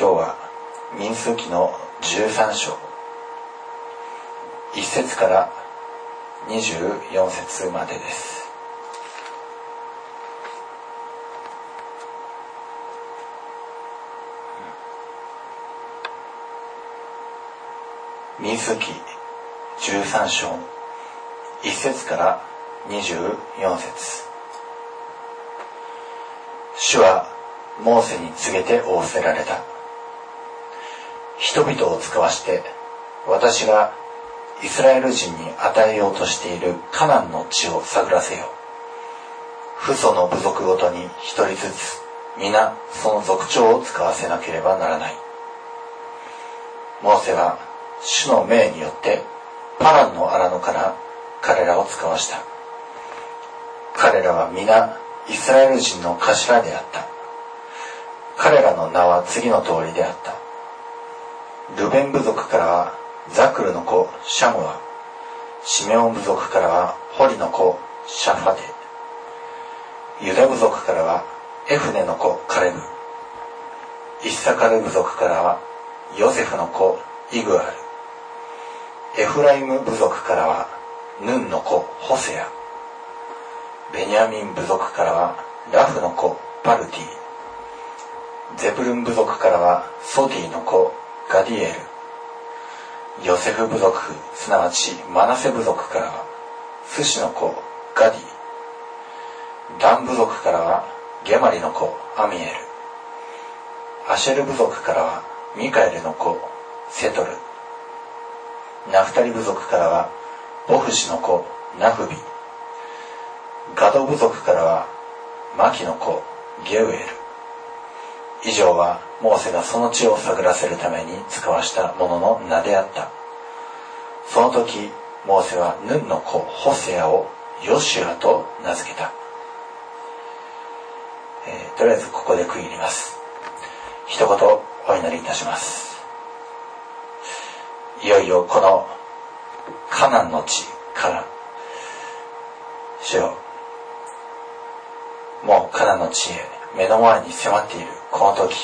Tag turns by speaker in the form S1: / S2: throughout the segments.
S1: 今日は民数記の13章1節から24節までです。民数記13章1節から24節。主はモーセに告げて仰せられた。人々を使わして私がイスラエル人に与えようとしているカナンの地を探らせよ。父祖の部族ごとに一人ずつ皆その族長を使わせなければならない。モーセは主の命によってパランの荒野から彼らを使わした。彼らは皆イスラエル人の頭であった。彼らの名は次の通りであった。ルベン部族からはザクルの子シャムア、シメオン部族からはホリの子シャファテ、ユダ部族からはエフネの子カレブ、イッサカル部族からはヨセフの子イグアル、エフライム部族からはヌンの子ホセア、ベニヤミン部族からはラフの子パルティ、ゼブルン部族からはソディの子ガディエル、ヨセフ部族すなわちマナセ部族からはスシの子ガディ、ダン部族からはゲマリの子アミエル、アシェル部族からはミカエルの子セトル、ナフタリ部族からはボフシの子ナフビ、ガド部族からはマキの子ゲウエル。以上はモーセがその地を探らせるために使わした者の名であった。その時モーセはヌンの子ホセアをヨシュアと名付けた。とりあえずここで区切ります。一言お祈りいたします。いよいよこのカナンの地から主よ、もうカナンの地へ目の前に迫っているこの時、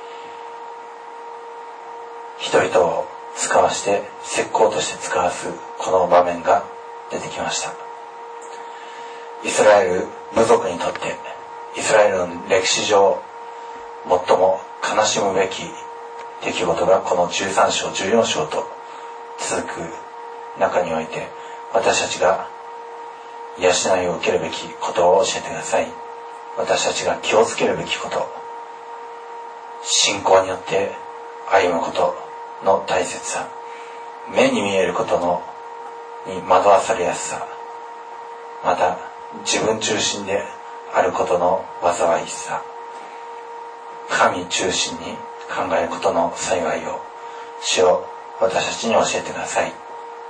S1: 人々を使わして石膏として使わすこの場面が出てきました。イスラエル部族にとって、イスラエルの歴史上最も悲しむべき出来事がこの13章14章と続く中において、私たちが養いを受けるべきことを教えてください。私たちが気をつけるべきこと、信仰によって歩むことの大切さ、目に見えることに惑わされやすさ、また自分中心であることの災いさ、神中心に考えることの幸いを主を私たちに教えてください。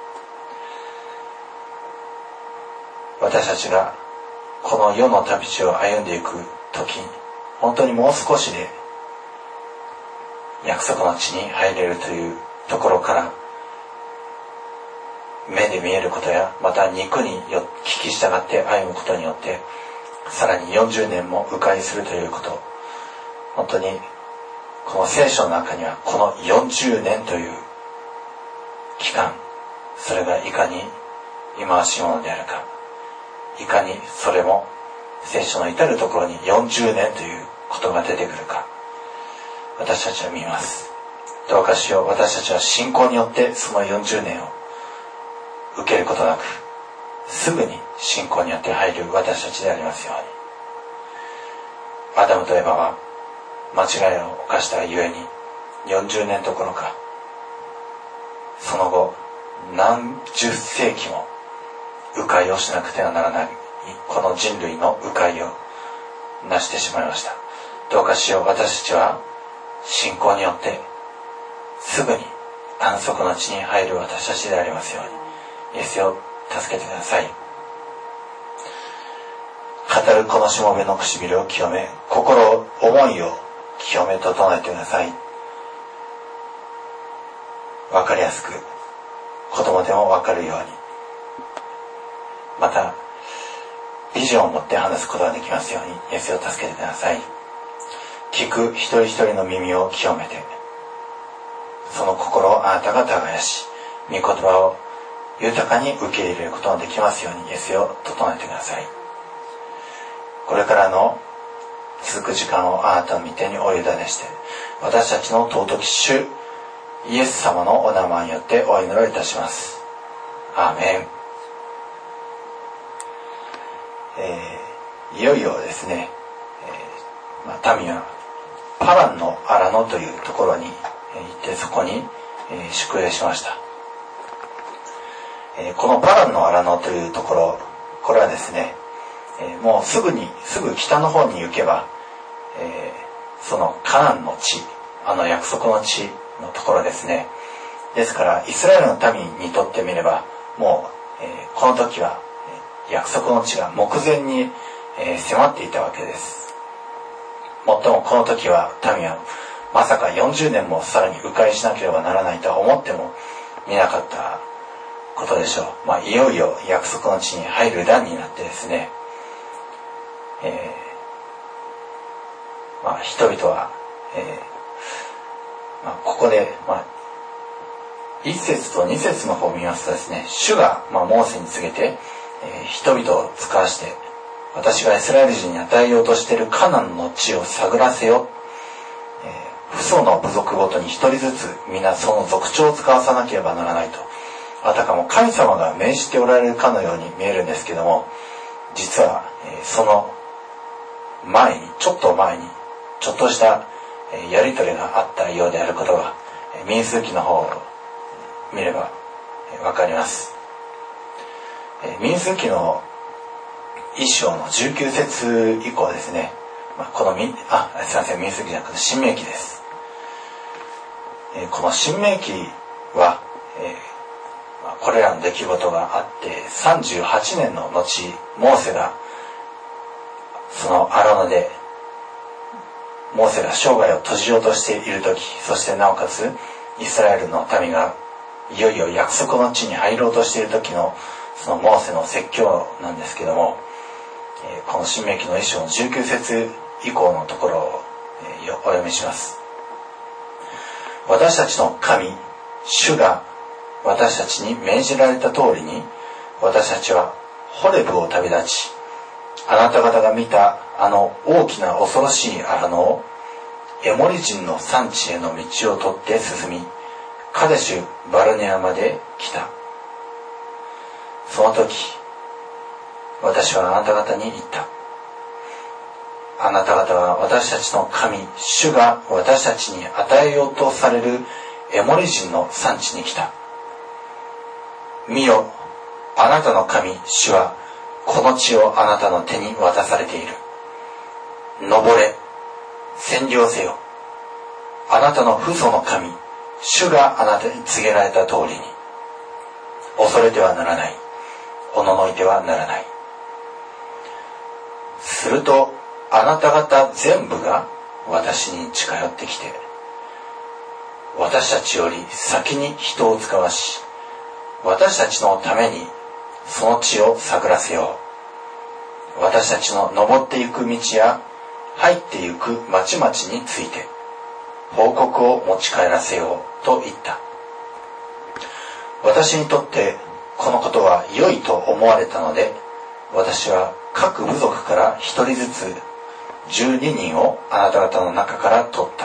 S1: 私たちがこの世の旅路を歩んでいく時に、本当にもう少しで約束の地に入れるというところから、目で見えることやまた肉に聞き従って歩むことによってさらに40年も迂回するということ、本当にこの聖書の中にはこの40年という期間、それがいかに忌まわしいものであるか、いかにそれも聖書の至るところに40年ということが出てくるか、私たちは見ます。どうかしよう、私たちは信仰によってその40年を受けることなく、すぐに信仰によって入る私たちでありますように。アダムとエバは間違いを犯したゆえに40年どころか、その後何十世紀も迂回をしなくてはならない、この人類の迂回を成してしまいました。どうかしよう、私たちは信仰によってすぐに安息の地に入る私たちでありますように、イエスよ助けてください。語るこのしもべの唇を清め、心思いを清め整えてください。わかりやすく、子供でもわかるように、またビジョンを持って話すことができますように、イエスを助けてください。 聞く一人一人の耳を清めて、その心をあなたが耕し、御言葉を豊かに受け入れることができますように、イエスよ整えてください。これからの続く時間をあなたの御手にお委ねして、私たちの尊き主イエス様のお名前によってお祈りをいたします。アーメン。いよいよですね、民はパランの荒野というところに行ってそこに宿営しました。このパランの荒野というところ、これはですね、もうすぐ北の方に行けば、そのカナンの地、約束の地のところですね。ですからイスラエルの民にとってみれば、もう、この時は約束の地が目前に、迫っていたわけです。もっともこの時は民はまさか40年もさらに迂回しなければならないとは思ってもみなかったことでしょう。いよいよ約束の地に入る段になってですね、人々は、ここで、1節と2節の方を見ますとですね、主が、モーセに告げて、人々を使わして、私がイスラエル人に与えようとしているカナンの地を探らせよ。父祖の部族ごとに一人ずつ皆その族長を使わさなければならないと。あたかも神様が命じておられるかのように見えるんですけども、実は、その前に、ちょっとしたやりとりがあったようであることが、民数記の方を見ればわかります。民数記の1章の19節以降ですね、すいません、民数記じゃなくて申命記です。この申命記は、これらの出来事があって38年の後、モーセがその荒野でモーセが生涯を閉じようとしている時、そしてなおかつイスラエルの民がいよいよ約束の地に入ろうとしている時のそのモーセの説教なんですけども、この申命記の1章の19節以降のところをお読みします。私たちの神主が私たちに命じられた通りに、私たちはホレブを旅立ち、あなた方が見た大きな恐ろしい荒野をエモリ人の産地への道を取って進み、カデシュバルネアまで来た。その時私はあなた方に言った。あなた方は私たちの神主が私たちに与えようとされるエモリ人の産地に来た。見よ、あなたの神主はこの地をあなたの手に渡されている。登れ、占領せよ。あなたの父祖の神主があなたに告げられた通りに。恐れてはならない。おののいてはならない。するとあなた方全部が私に近寄ってきて、私たちより先に人を使わし、私たちのためにその地を探らせよう。私たちの登っていく道や入っていく町々について報告を持ち帰らせようと言った。私にとってこのことは良いと思われたので、私は各部族から一人ずつ12人をあなた方の中から取った。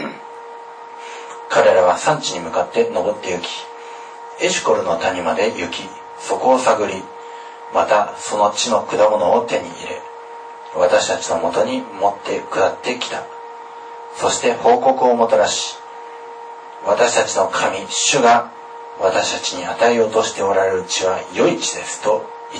S1: 彼らは山地に向かって登って行き、エシュコルの谷まで行き、そこを探り、またその地の果物を手に入れ、私たちのもとに持って下ってきた。そして報告をもたらし、私たちの神主が私たちに与えようとしておられる地は良い地ですと言った。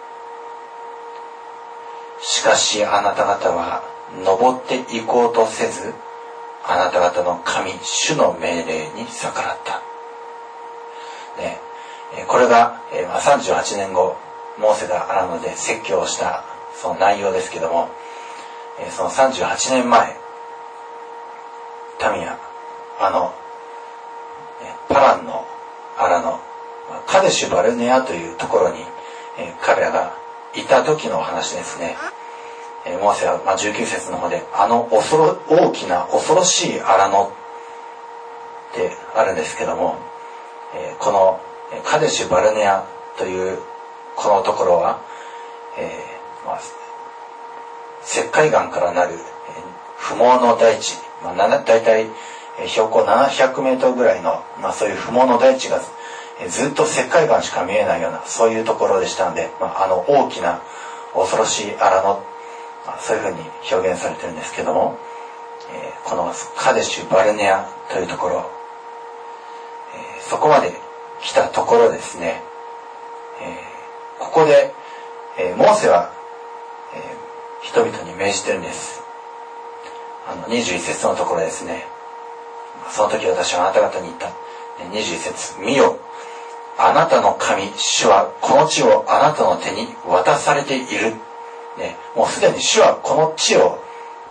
S1: しかしあなた方は登って行こうとせず、あなた方の神主の命令に逆らった。これが38年後、モーセが荒野で説教をしたその内容ですけども、その38年前、民はパランの荒野、カデシュバルネアというところに彼らがいた時の話ですね。 モーセは19節の方で大きな恐ろしい荒野ってあるんですけども、このカデシュバルネアというこのところは、石灰岩からなる不毛の大地、だいたい標高700メートルぐらいの、そういう不毛の大地がずっと石灰岩しか見えないような、そういうところでしたので、大きな恐ろしい荒野、そういうふうに表現されてるんですけども、このカデシュバルネアというところ、そこまで来たところですね、ここで、モーセは、人々に命じてるんです。21節のところですね。その時私はあなた方に言った。21節、見よ、あなたの神、主はこの地をあなたの手に渡されている。もうすでに主はこの地を、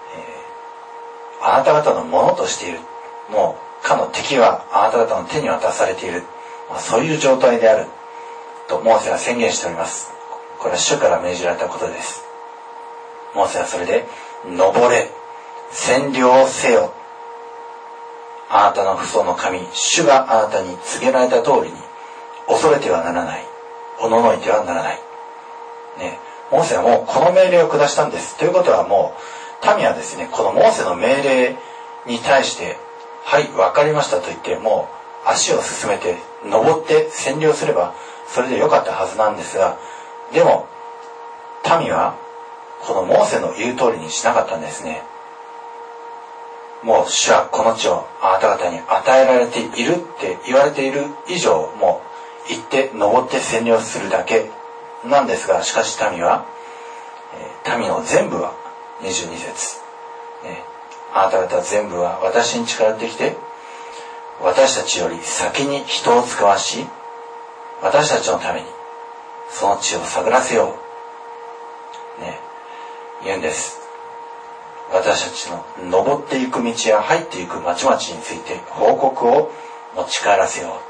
S1: あなた方のものとしている。もうかの敵はあなた方の手に渡されている。そういう状態である。とモーセは宣言しております。これは主から命じられたことです。モーセはそれで、登れ、占領せよ。あなたの父祖の神、主があなたに告げられた通りに、恐れてはならない。おののいてはならない。モーセはもうこの命令を下したんです。ということはもう、民はですね、このモーセの命令に対して、はい、わかりましたと言って、もう足を進めて、登って占領すれば、それでよかったはずなんですが、でも、民は、このモーセの言う通りにしなかったんですね。もう主はこの地をあなた方に与えられているって言われている以上、もう行って登って占領するだけなんですが、しかし民は、民の全部は、22節、あなた方全部は私に近寄ってきて、私たちより先に人を使わし、私たちのためにその地を探らせよう。言うんです。私たちの登っていく道や入っていく町々について報告を持ち帰らせよ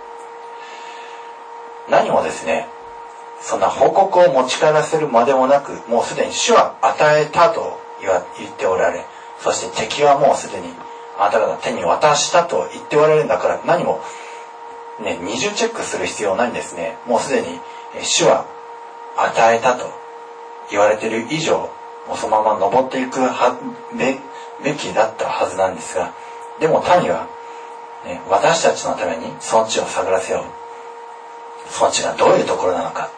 S1: う。何もですね、そんな報告を持ち帰らせるまでもなく、もうすでに主は与えたと言っておられ、そして敵はもうすでにあなた方の手に渡したと言っておられるんだから、何も二重チェックする必要ないんですね。もうすでに主は与えたと言われている以上、もうそのまま登っていくべきだったはずなんですが、でも民は、私たちのためにその地を探らせよう。その地がどういうところなのか。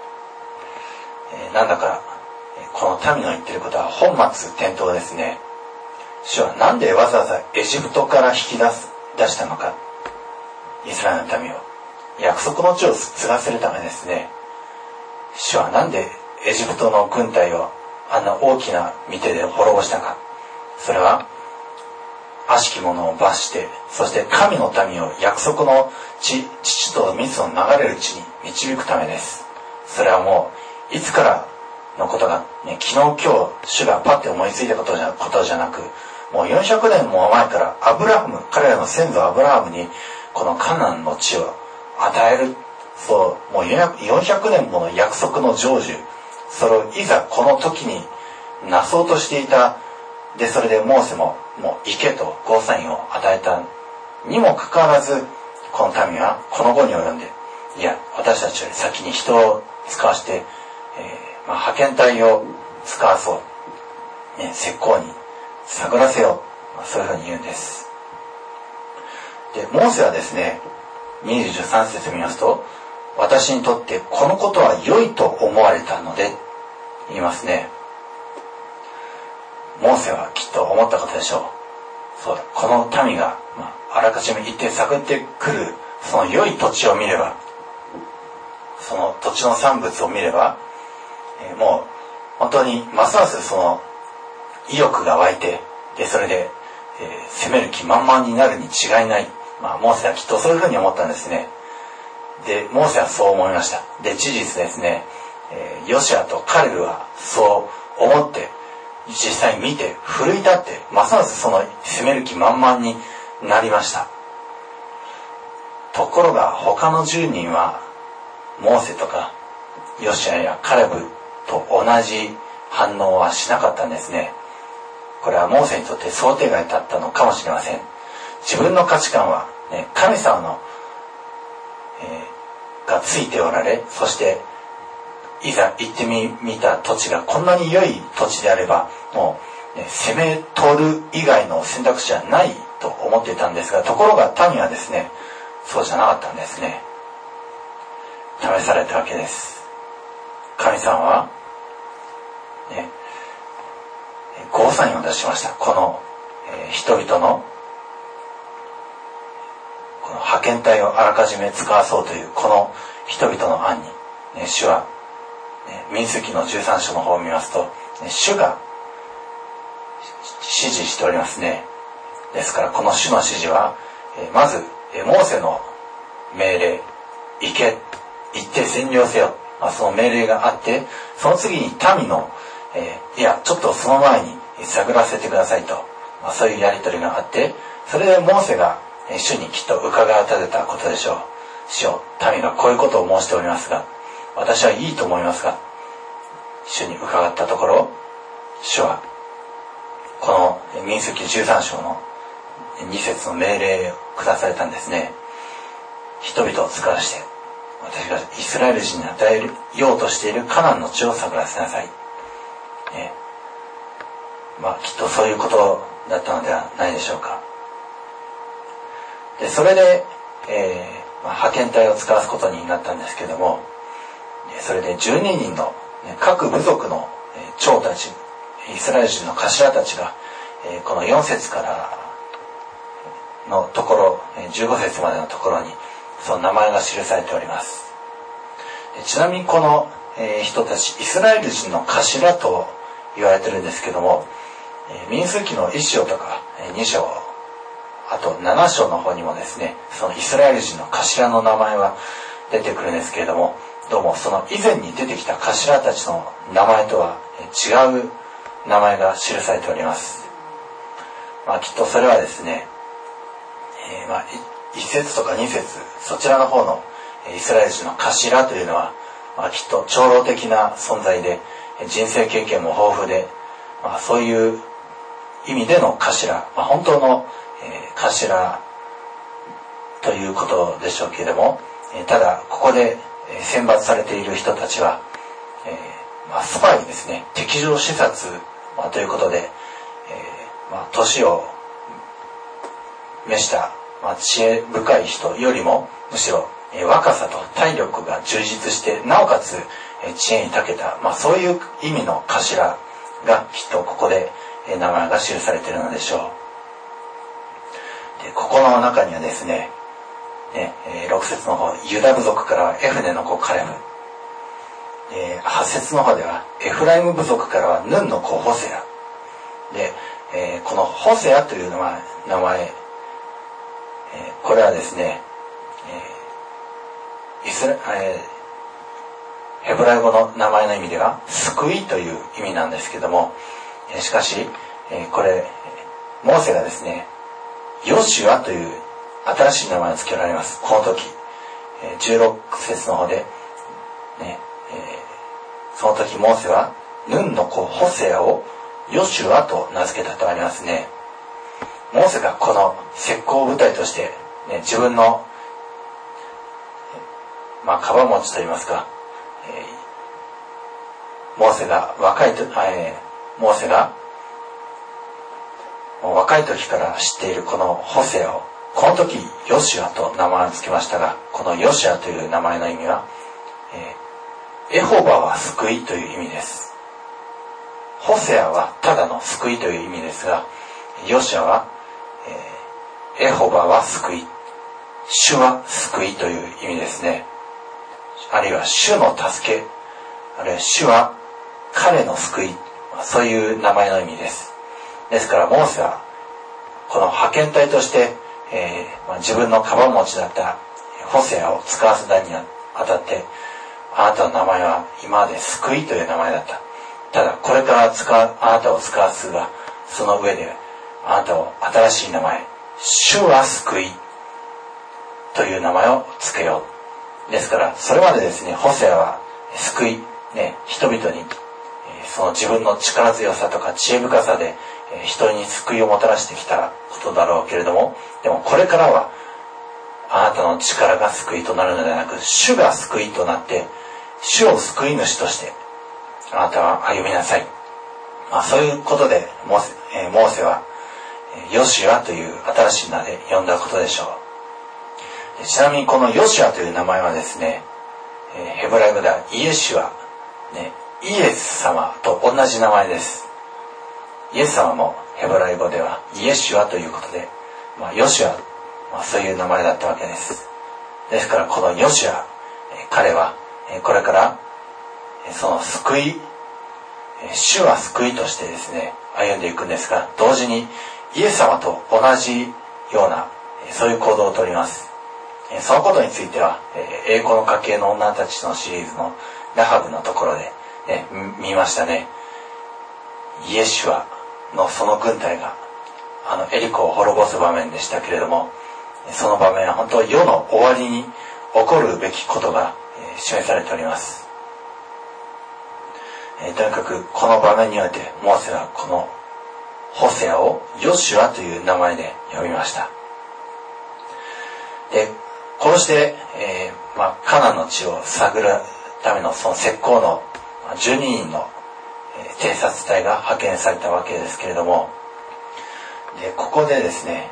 S1: なんだか、この民の言っていることは本末転倒ですね。主はなんでわざわざエジプトから引き出したのか。イスラエルの民を約束の地を継がせるためですね。主はなんでエジプトの軍隊をあんな大きな御手で滅ぼしたか。それは悪しき者を罰して、そして神の民を約束の地、乳と蜜の流れる地に導くためです。それはもういつからのことが、昨日今日主がパッて思いついたことじゃなく、もう400年も前から彼らの先祖アブラハムにこのカナンの地を与える、そうもう400年もの約束の成就、それをいざこの時になそうとしていた。でそれでモーセももう行けとゴーサインを与えたにもかかわらず、この民はこの後に及んで、いや私たちより先に人を使わして、派遣隊を使わそう、石膏に探らせよう、そういうふうに言うんです。でモーセはですね、23節見ますと、私にとってこのことは良いと思われたので言いますね。モーセはきっと思ったことでしょう。そうだ、この民が、あらかじめ行って探ってくるその良い土地を見れば、その土地の産物を見れば、もう本当にますますその意欲が湧いて、でそれで、攻める気満々になるに違いない。モーセはきっとそういうふうに思ったんですね。でモーセはそう思いました。で事実ですね、ヨシュアとカレブはそう思って実際見て奮い立って、ますますその攻める気満々になりました。ところが他の10人はモーセとかヨシュアやカレブと同じ反応はしなかったんですね。これはモーセにとって想定外だったのかもしれません。自分の価値観は、神様の、がついておられ、そしていざ行ってみた土地がこんなに良い土地であれば、もう、攻め取る以外の選択肢はないと思っていたんですが、ところが民はですね、そうじゃなかったんですね。試されたわけです。神様は、ゴーサインを出しました。この、人々のこの派遣隊をあらかじめ使わそうというこの人々の案に、主は、民数記の13章の方を見ますと、主が指示しておりますね。ですからこの主の指示は、まずモーセの命令、行け、行って占領せよ、その命令があって、その次に民の、いやちょっとその前に探らせてくださいと、そういうやり取りがあって、それでモーセが主にきっと伺いを立てたことでしょう。主よ、民がこういうことを申しておりますが、私はいいと思いますが、主に伺ったところ、主はこの民数記13章の2節の命令を下されたんですね。人々を使わして、私がイスラエル人に与えようとしているカナンの地を探らせなさい。きっとそういうことだったのではないでしょうか。でそれで、派遣隊を使わすことになったんですけども、それで12人の各部族の長たち、イスラエル人の頭たちが、この4節からのところ、15節までのところにその名前が記されております。ちなみにこの人たち、イスラエル人の頭と言われてるんですけども、民数記の1章とか2章、あと7章の方にもですね、そのイスラエル人の頭の名前は出てくるんですけれども、どうもその以前に出てきた頭たちの名前とは違う名前が記されております。きっとそれはですね、1節とか2節、そちらの方のイスラエル人の頭というのは、きっと長老的な存在で、人生経験も豊富で、そういう意味での頭、本当の頭ということでしょうけれども、ただここで選抜されている人たちは、スパイですね、敵情視察、ということで、年を召した、知恵深い人よりもむしろ、若さと体力が充実してなおかつ知恵に長けた、そういう意味の頭がきっとここで名前が記されているのでしょう。でここの中にはですね、6節の方、ユダ部族からはエフネの子カレブ、8節の方ではエフライム部族からはヌンの子ホセアで、このホセアというのは名前、これはですね、ヘブライ語の名前の意味では救いという意味なんですけども、しかし、これモーセがですね、ヨシュアという新しい名前を付けられます。この時、16節の方で、その時モーセはヌンの子ホセアをヨシュアと名付けたとありますね。モーセがこの石膏を舞台として、自分のカバ持ちといいますか、モーセが若い時から知っているこのホセアを、この時ヨシュアと名前を付けましたが、このヨシュアという名前の意味は、エホバは救いという意味です。ホセアはただの救いという意味ですが、ヨシュアは、エホバは救い、主は救いという意味ですね。あるいは主の助け、あるいは主は彼の救い、そういう名前の意味です。ですからモーセはこの派遣隊として、自分のカバン持ちだったホセアを使わせたにあたって、あなたの名前は今まで救いという名前だった。ただこれからあなたを使わすが、その上であなたを新しい名前、主は救いという名前を付けよう。ですからそれまでですね、ホセアは救い、人々にその自分の力強さとか知恵深さで人に救いをもたらしてきたことだろうけれども、でもこれからはあなたの力が救いとなるのではなく、主が救いとなって主を救い主としてあなたは歩みなさい。そういうことでモーセはヨシュアという新しい名で呼んだことでしょう。ちなみにこのヨシュアという名前はですね、ヘブライ語ではイエシュア、イエス様と同じ名前です。イエス様もヘブライ語ではイエシュアということで、ヨシュア、そういう名前だったわけです。ですからこのヨシュア、彼はこれからその救い、主は救いとしてですね歩んでいくんですが、同時にイエス様と同じようなそういう行動をとります。そのことについては栄光の家系の女たちのシリーズのラハブのところで、見ましたね。イエシュアのその軍隊がエリコを滅ぼす場面でしたけれども、その場面は本当世の終わりに起こるべきことが示されております。とにかくこの場面においてモーセはこのホセアをヨシュアという名前で呼びました。で、こうして、カナンの地を探るためのその石膏の12人の偵察隊が派遣されたわけですけれども、でここでですね、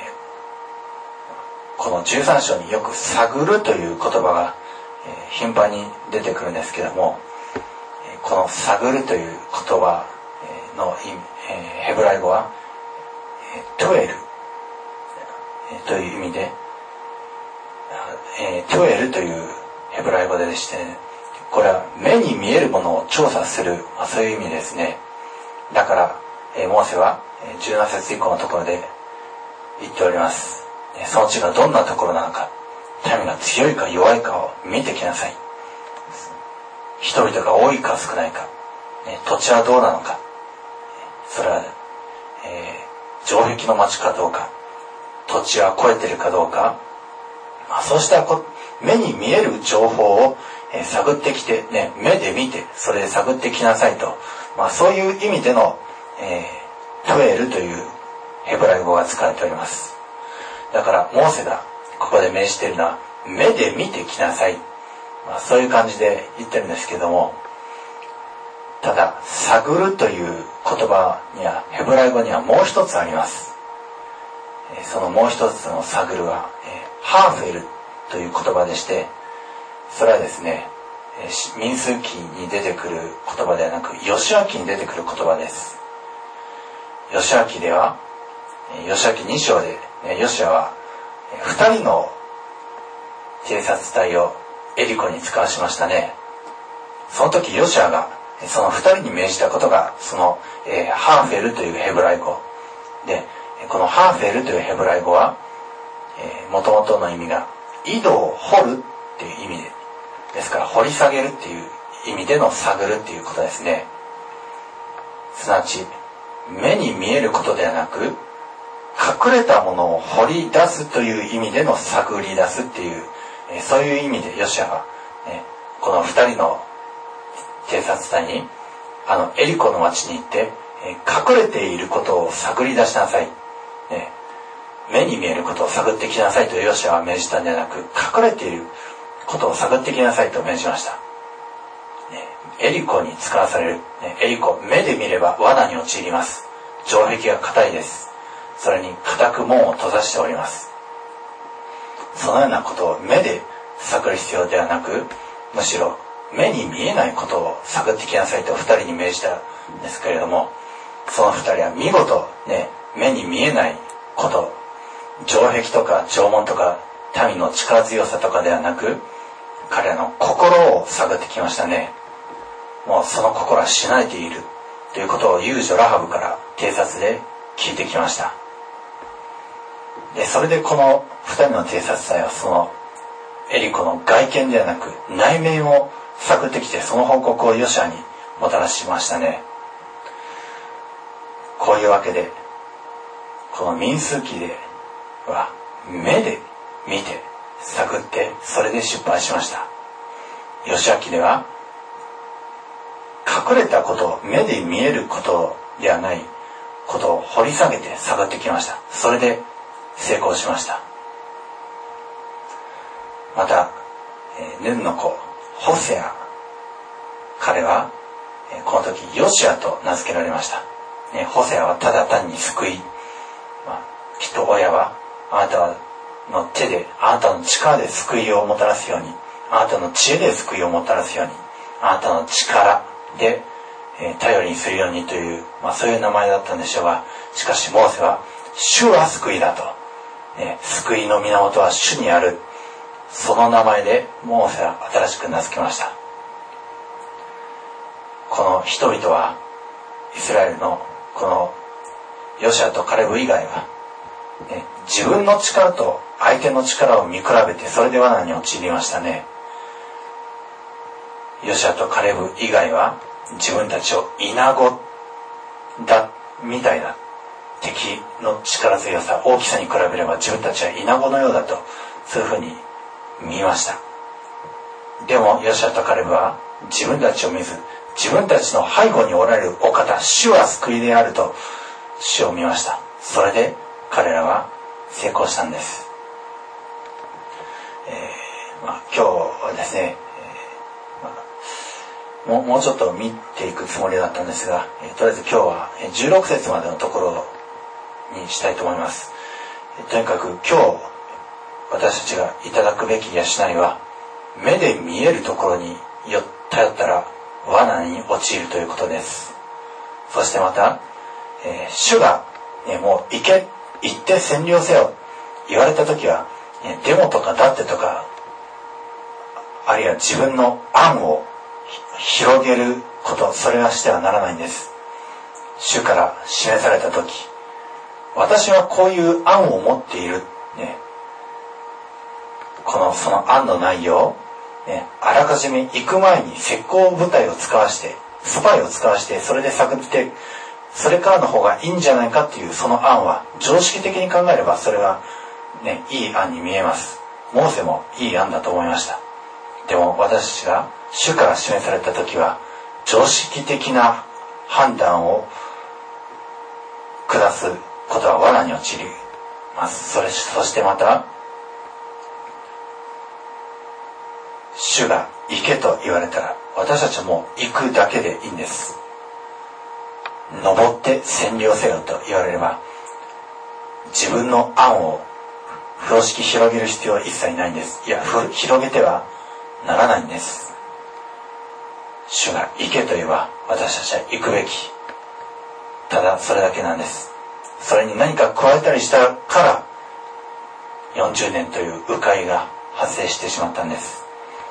S1: この13章によく探るという言葉が頻繁に出てくるんですけれども、この探るという言葉のヘブライ語はトゥエルという意味で、トゥエルというヘブライ語でして、これは目に見えるものを調査する、そういう意味ですね。だからモーセは17節以降のところで言っております。その地がどんなところなのか、民が強いか弱いかを見てきなさい。人々が多いか少ないか、土地はどうなのか、それは、城壁の町かどうか、土地は超えているかどうか、そうした目に見える情報を探ってきて、目で見てそれで探ってきなさいと、そういう意味での、トゥエルというヘブライ語が使われております。だからモーセがここで命じているのは目で見てきなさい、そういう感じで言ってるんですけども、ただ探るという言葉にはヘブライ語にはもう一つあります。そのもう一つの探るはハーフェルという言葉でして、それはですね民数記に出てくる言葉ではなくヨシュア記に出てくる言葉です。ヨシュア記ではヨシュア記2章でヨシュアは2人の偵察隊をエリコに使わしましたね。その時ヨシュアがその2人に命じたことがその、ハーフェルというヘブライ語で、このハーフェルというヘブライ語は元々の意味が井戸を掘るっていう意味ですから、掘り下げるっていう意味での探るっていうことですね。すなわち目に見えることではなく、隠れたものを掘り出すという意味での探り出すっていう、そういう意味でヨシュアは、この2人の偵察隊にエリコの町に行って、隠れていることを探り出しなさい、目に見えることを探ってきなさいとヨシュアは命じたんではなく、隠れていることを探ってきなさいと命じました。エリコに使わされる、エリコ、目で見れば罠に陥ります。城壁が固いです。それに固く門を閉ざしております。そのようなことを目で探る必要ではなく、むしろ目に見えないことを探ってきなさいと2人に命じたんですけれども、その2人は見事目に見えないこと、城壁とか城門とか民の力強さとかではなく、彼らの心を探ってきましたね。もうその心はしなれているということを遊女ラハブから偵察で聞いてきました。でそれでこの2人の偵察隊はそのエリコの外見ではなく内面を探ってきて、その報告をヨシュアにもたらしましたね。こういうわけでこの民数記では目で見て探って、それで失敗しました。ヨシュア記では隠れたこと、目で見えることではないことを掘り下げて探ってきました。それで成功しました。また、ヌンの子ホセア、彼はこの時ヨシアと名付けられました。ホセアはただ単に救い、きっと親はあなたの手で、あなたの力で救いをもたらすように、あなたの知恵で救いをもたらすように、あなたの力で頼りにするようにという、そういう名前だったんでしょうが、しかしモーセは主は救いだと、救いの源は主にある、その名前でモーセは新しく名付けました。この人々はイスラエルのこのヨシアとカレブ以外は、自分の力と相手の力を見比べて、それで罠に陥りましたね。ヨシアとカレブ以外は自分たちをイナゴだみたいな、敵の力強さ、大きさに比べれば自分たちはイナゴのようだと、そういうふうに見ました。でもヨシアとカレブは自分たちを見ず、自分たちの背後におられるお方、主は救いであると主を見ました。それで彼らは成功したんです。今日はですね、もうちょっと見ていくつもりだったんですが、とりあえず今日は16節までのところにしたいと思います。とにかく今日私たちがいただくべき養いは、目で見えるところに頼ったら罠に陥るということです。そしてまた、主が、もう行って占領せよ言われたときは、デモとかダッテとか、あるいは自分の案を広げること、それはしてはならないんです。主から示されたとき、私はこういう案を持っている、その案の内容、あらかじめ行く前に石膏部隊を使わして、スパイを使わして、それで探って、それからの方がいいんじゃないかっていうその案は、常識的に考えればそれは、いい案に見えます。モーセもいい案だと思いました。でも私たちが主から示された時は、常識的な判断を下すことは罠に陥ります。そしてまた、主が行けと言われたら、私たちはもう行くだけでいいんです。登って占領せよと言われれば、自分の案を風呂敷広げる必要は一切ないんです。いや、広げてはならないんです。主が行けと言えば、私たちは行くべき。ただそれだけなんです。それに何か加えたりしたから、40年という迂回が発生してしまったんです。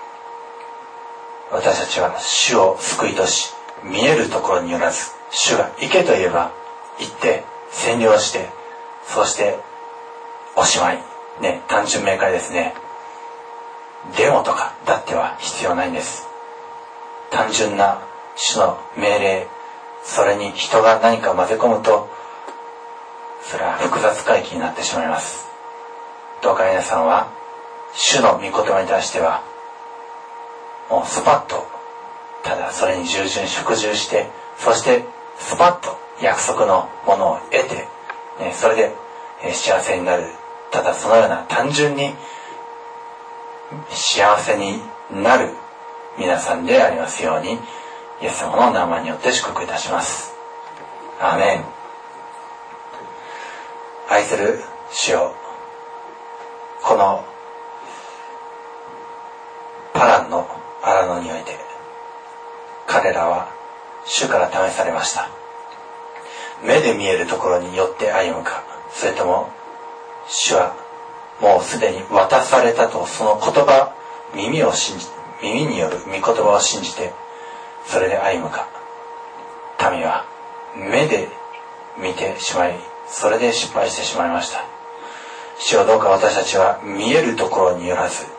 S1: 私たちは主を救いとし、見えるところによらず、主が行けと言えば行って占領して、そしておしまい。単純明快ですね。デモとかだっては必要ないんです。単純な主の命令、それに人が何か混ぜ込むと、それは複雑回帰になってしまいます。どうか皆さんは主の御言葉に対してはもうスパッと、ただそれに従順服従して、そしてスパッと約束のものを得て、それで幸せになる。ただそのような単純に幸せになる皆さんでありますように、イエス様の名前によって祝福いたします。アーメン。愛する主よ、このパランの荒野において、彼らは主から試されました。目で見えるところによって歩むか、それとも主はもうすでに渡されたと、その言葉、耳による御言葉を信じて、それで歩むか。民は目で見てしまい、それで失敗してしまいました。主よ、どうか私たちは見えるところによらず、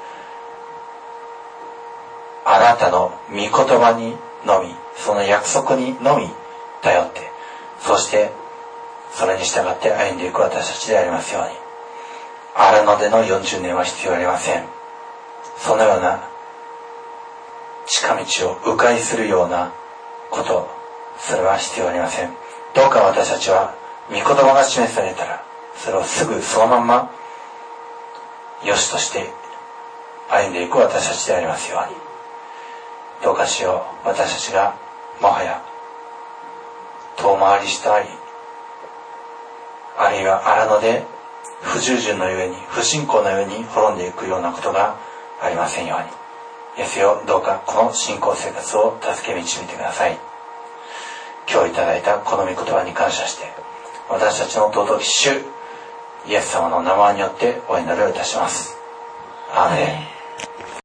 S1: あなたの御言葉にのみ、その約束にのみ頼って、そしてそれに従って歩んでいく私たちでありますように。荒野での40年は必要ありません。そのような近道を迂回するようなこと、それは必要ありません。どうか私たちは御言葉が示されたらそれをすぐそのまんま良しとして歩んでいく私たちでありますように。どうかしよう、私たちがもはや遠回りしたり、あるいは荒野で不従順のゆえに、不信仰のゆえに滅んでいくようなことがありませんように。イエスよ、どうかこの信仰生活を助け導いてください。今日いただいたこの御言葉に感謝して、私たちの尊き主イエス様の名前によってお祈りをいたします。アーメン。